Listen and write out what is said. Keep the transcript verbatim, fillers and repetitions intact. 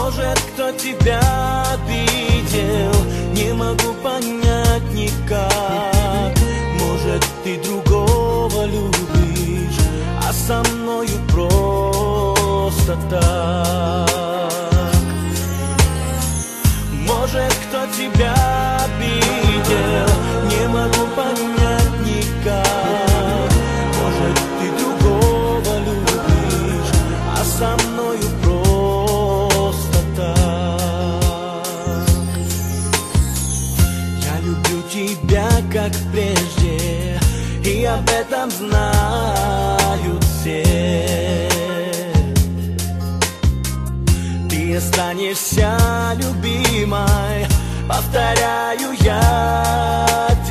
Может, кто тебя обидел, не могу понять никак. Может, ты другого любишь, а со мною просто так. Может, кто тебя обидел, не могу понять никак. Может, ты другого любишь, а со мною просто так. Я люблю тебя, как прежде, и об этом знают все. Ты останешься любимой, повторяю я